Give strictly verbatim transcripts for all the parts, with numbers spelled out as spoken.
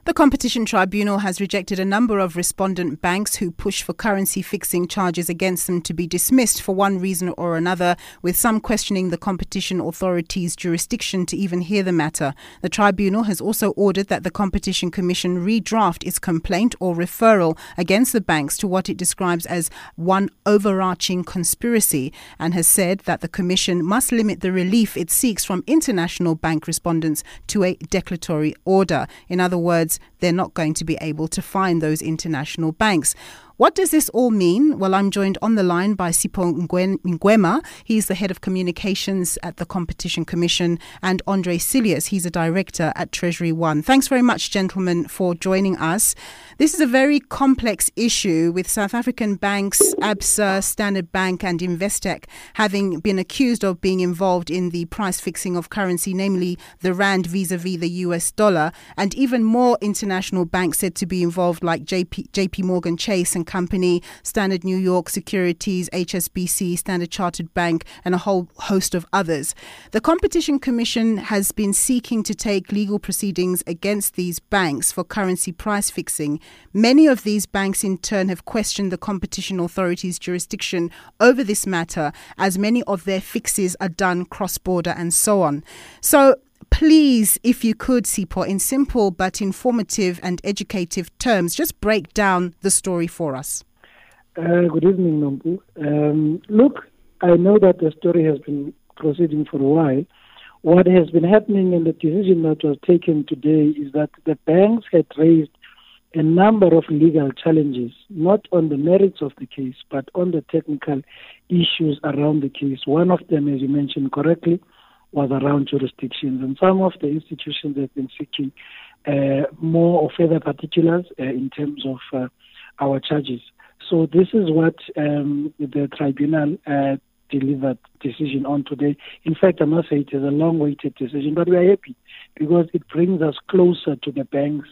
The Competition Tribunal has rejected a number of respondent banks who push for currency fixing charges against them to be dismissed for one reason or another, with some questioning the Competition Authority's jurisdiction to even hear the matter. The tribunal has also ordered that the Competition Commission redraft its complaint or referral against the banks to what it describes as one overarching conspiracy, and has said that the Commission must limit the relief it seeks from international bank respondents to a declaratory order. In other words, they're not going to be able to fine those international banks. What does this all mean? Well, I'm joined on the line by Sipho Ngwema. He's the head of communications at the Competition Commission, and Andre Cilliers. He's a director at Treasury One. Thanks very much, gentlemen, for joining us. This is a very complex issue, with South African banks, Absa, Standard Bank and Investec having been accused of being involved in the price fixing of currency, namely the rand vis-a-vis the U S dollar, and even more international banks said to be involved, like J P, J P Morgan Chase and Company, Standard New York Securities, H S B C, Standard Chartered Bank, and a whole host of others. The Competition Commission has been seeking to take legal proceedings against these banks for currency price fixing. Many of these banks in turn have questioned the Competition Authority's jurisdiction over this matter, as many of their fixes are done cross-border and so on. So please, if you could, Sipho, in simple but informative and educative terms, just break down the story for us. Uh, good evening, Nompu. Um, look, I know that the story has been proceeding for a while. What has been happening in the decision that was taken today is that the banks had raised a number of legal challenges, not on the merits of the case, but on the technical issues around the case. One of them, as you mentioned correctly, was around jurisdictions, and some of the institutions have been seeking uh, more or further particulars uh, in terms of uh, our charges. So this is what um, the tribunal uh, delivered decision on today. In fact, I must say it is a long-awaited decision, but we are happy because it brings us closer to the banks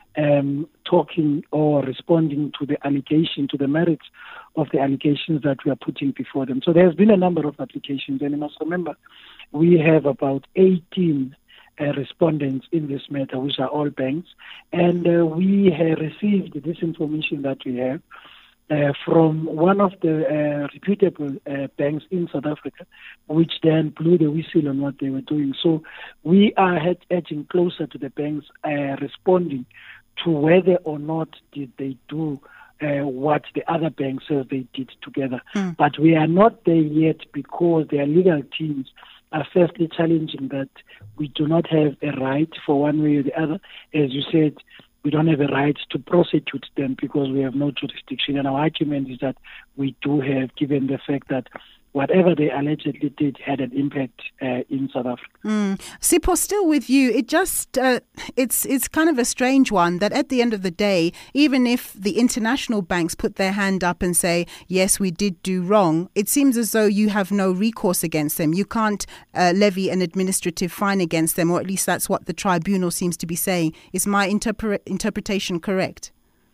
um, talking or responding to the allegation, to the merits of the allegations that we are putting before them. So there has been a number of applications, and you must remember, we have about eighteen uh, respondents in this matter, which are all banks, and uh, we have received this information that we have uh, from one of the uh, reputable uh, banks in South Africa, which then blew the whistle on what they were doing. So we are edging closer to the banks, uh, responding to whether or not did they do Uh, what the other banks says they did together. Mm. But we are not there yet because their legal teams are firstly challenging that we do not have a right for one way or the other. As you said, we don't have a right to prosecute them because we have no jurisdiction. And our argument is that we do have, given the fact that whatever they allegedly did had an impact uh, in South Africa. Mm. Sipho, still with you, it just, uh, it's it's kind of a strange one that at the end of the day, even if the international banks put their hand up and say, yes, we did do wrong, it seems as though you have no recourse against them. You can't uh, levy an administrative fine against them, or at least that's what the tribunal seems to be saying. Is my interpre- interpretation correct?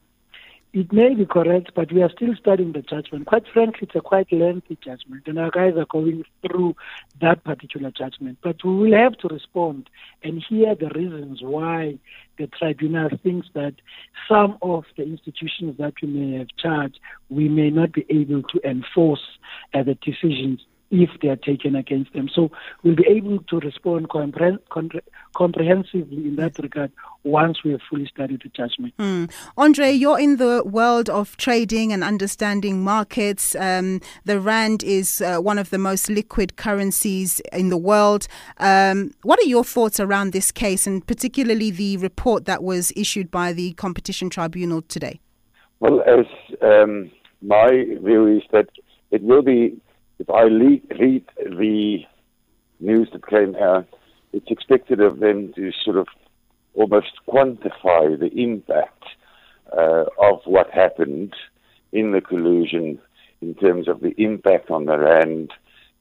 It may be correct, but we are still studying the judgment. Quite frankly, it's a quite lengthy judgment, and our guys are going through that particular judgment. But we will have to respond and hear the reasons why the tribunal thinks that some of the institutions that we may have charged, we may not be able to enforce uh, the decisions if they are taken against them. So we'll be able to respond compre- compre- comprehensively in that regard once we have fully studied the judgment. Mm. Andre, you're in the world of trading and understanding markets. Um, the rand is uh, one of the most liquid currencies in the world. Um, what are your thoughts around this case, and particularly the report that was issued by the Competition Tribunal today? Well, as um, my view is that it will be, if I read, read the news that came out, it's expected of them to sort of almost quantify the impact uh, of what happened in the collusion in terms of the impact on the rand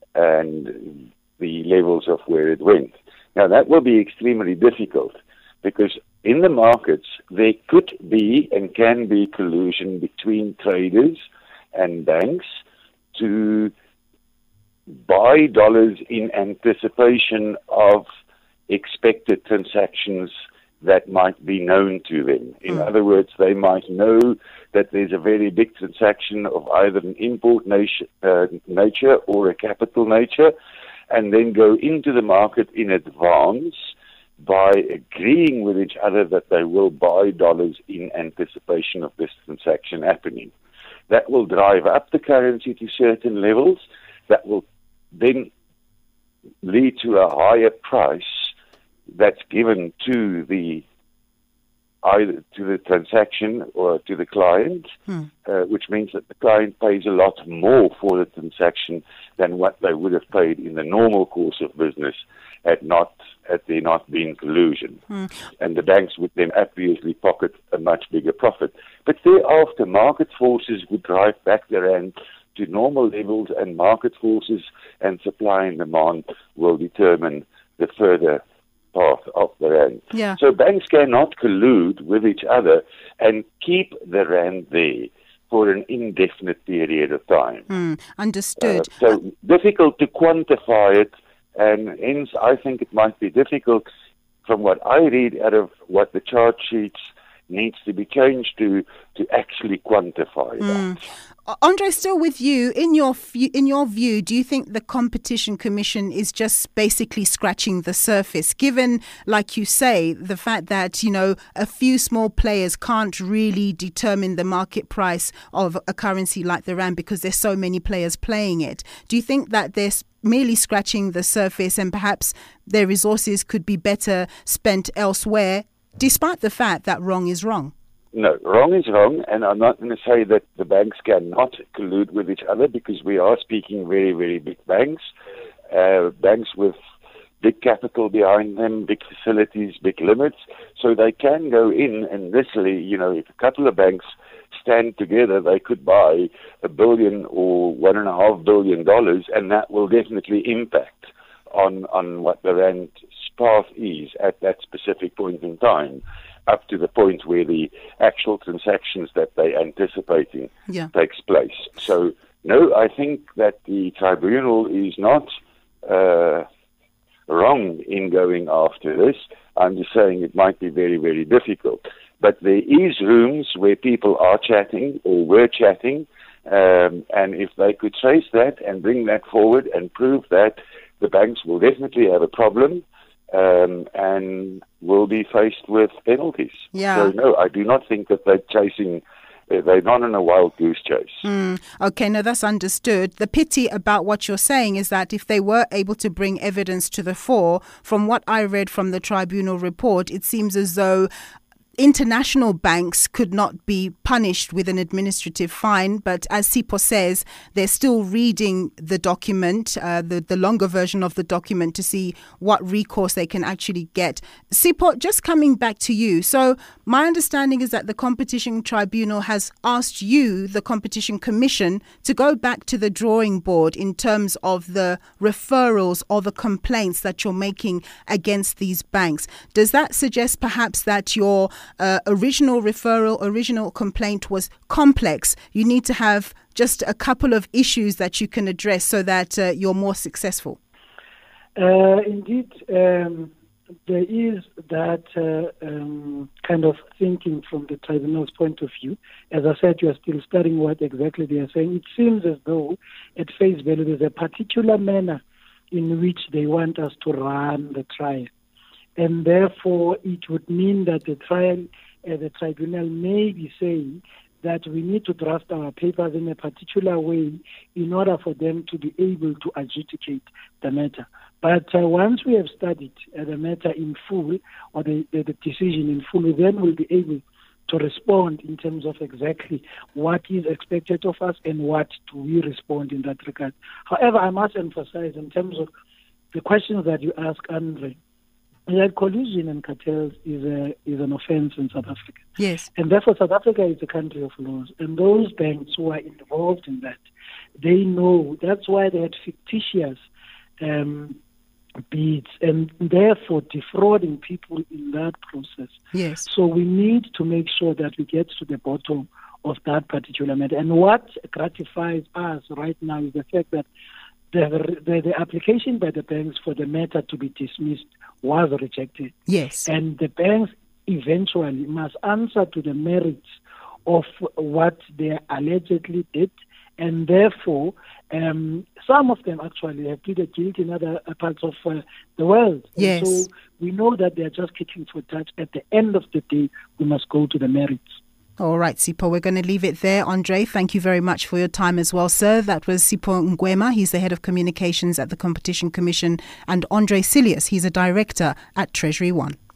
and the levels of where it went. Now, that will be extremely difficult because in the markets, there could be and can be collusion between traders and banks to buy dollars in anticipation of expected transactions that might be known to them. In Mm. other words, they might know that there's a very big transaction of either an import nature, uh, nature or a capital nature, and then go into the market in advance by agreeing with each other that they will buy dollars in anticipation of this transaction happening. That will drive up the currency to certain levels. That will then lead to a higher price that's given to the either to the transaction or to the client, Hmm. uh, which means that the client pays a lot more for the transaction than what they would have paid in the normal course of business had not had there not been collusion. Hmm. And the banks would then obviously pocket a much bigger profit. But thereafter, market forces would drive back the rand to normal levels, and market forces and supply and demand will determine the further path of the rand. Yeah. So banks cannot collude with each other and keep the rand there for an indefinite period of time. Hmm. Understood. Uh, so difficult to quantify it, and hence I think it might be difficult from what I read out of what the chart sheets needs to be changed to to actually quantify that. Uh, Andre, still with you. In your f- in your view, do you think the Competition Commission is just basically scratching the surface, given, like you say, the fact that, you know, a few small players can't really determine the market price of a currency like the rand because there's so many players playing it? Do you think that they're s- merely scratching the surface and perhaps their resources could be better spent elsewhere, despite the fact that wrong is wrong? No, wrong is wrong, and I'm not going to say that the banks cannot collude with each other, because we are speaking very, very big banks, uh, banks with big capital behind them, big facilities, big limits, so they can go in and literally, you know, if a couple of banks stand together, they could buy a billion or one and a half billion dollars, and that will definitely impact on, on what the rand's path is at that specific point in time, up to the point where the actual transactions that they're anticipating Yeah. takes place. So, no, I think that the tribunal is not uh, wrong in going after this. I'm just saying it might be very, very difficult. But there is rooms where people are chatting or were chatting, um, and if they could trace that and bring that forward and prove that, the banks will definitely have a problem. Um, and will be faced with penalties. Yeah. So, no, I do not think that they're chasing, uh, they're not in a wild goose chase. Mm, okay, no, that's understood. The pity about what you're saying is that if they were able to bring evidence to the fore, from what I read from the tribunal report, it seems as though international banks could not be punished with an administrative fine, but as Sipho says, they're still reading the document, uh, the, the longer version of the document, to see what recourse they can actually get. Sipho, just coming back to you. So my understanding is that the Competition Tribunal has asked you, the Competition Commission, to go back to the drawing board in terms of the referrals or the complaints that you're making against these banks. Does that suggest perhaps that your Uh, original referral, original complaint was complex? You need to have just a couple of issues that you can address so that uh, you're more successful? Uh, indeed, um, there is that uh, um, kind of thinking from the tribunal's point of view. As I said, you are still studying what exactly they are saying. It seems as though, at face value, there's a particular manner in which they want us to run the trial. And therefore, it would mean that the trial, uh, the tribunal may be saying that we need to draft our papers in a particular way in order for them to be able to adjudicate the matter. But uh, once we have studied uh, the matter in full, or the, the, the decision in full, we then will be able to respond in terms of exactly what is expected of us and what do we respond in that regard. However, I must emphasize in terms of the questions that you ask, Andre, that collusion and cartels is a is an offense in South Africa. Yes. And therefore, South Africa is a country of laws. And those banks who are involved in that, they know. That's why they had fictitious um, bids and therefore defrauding people in that process. Yes. So we need to make sure that we get to the bottom of that particular matter. And what gratifies us right now is the fact that The, the, the application by the banks for the matter to be dismissed was rejected. Yes. And the banks eventually must answer to the merits of what they allegedly did, and therefore um, some of them actually have pleaded guilty in other parts of uh, the world. Yes. And so we know that they are just kicking for touch. At the end of the day, we must go to the merits. All right, Sipho, we're going to leave it there. Andre, thank you very much for your time as well, sir. That was Sipho Ngwema. He's the head of communications at the Competition Commission, and Andre Silius, he's a director at Treasury One.